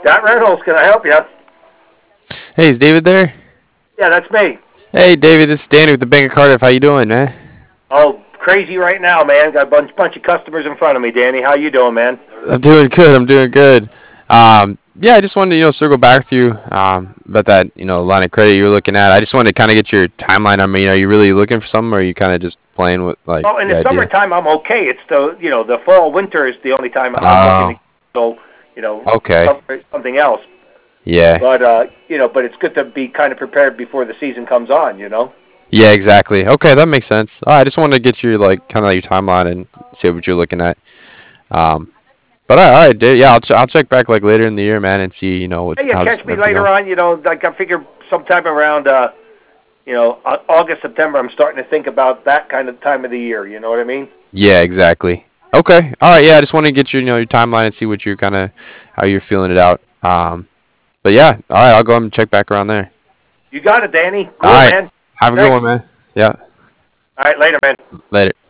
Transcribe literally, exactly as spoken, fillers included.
Scott Reynolds, can I help you? Hey, is David there? Yeah, that's me. Hey, David, this is Danny with the Bank of Cardiff. How you doing, man? Oh, crazy right now, man. Got a bunch bunch of customers in front of me, Danny. How you doing, man? I'm doing good. I'm doing good. Um, yeah, I just wanted to you know circle back with you um, about that you know line of credit you were looking at. I just wanted to kind of get your timeline. I mean, are you really looking for something, or are you kind of just playing with like Oh, in the the idea? summertime, I'm okay. It's the you know the fall, winter is the only time I'm looking to Oh, go, you know, okay. some, something else. Yeah. But uh, you know, but it's good to be kind of prepared before the season comes on. You know. Yeah, exactly. Okay, that makes sense. All right, I just wanted to get your like kind of your timeline and see what you're looking at. Um, but all right, all right, dude, yeah, I'll ch- I'll check back like later in the year, man, and see you know what Hey, you how's catch me everything later going. on. You know, like I figure sometime around uh, you know Au- August, September. I'm starting to think about that kind of time of the year. You know what I mean? Yeah, exactly. Okay. All right. Yeah, I just want to get your you know your timeline and see what you're kind of how you're feeling it out. Um, but yeah, all right. I'll go and check back around there. You got it, Danny. All Cool, right. man. Have a good Thanks. one, man. Yeah. All right, later, man. Later.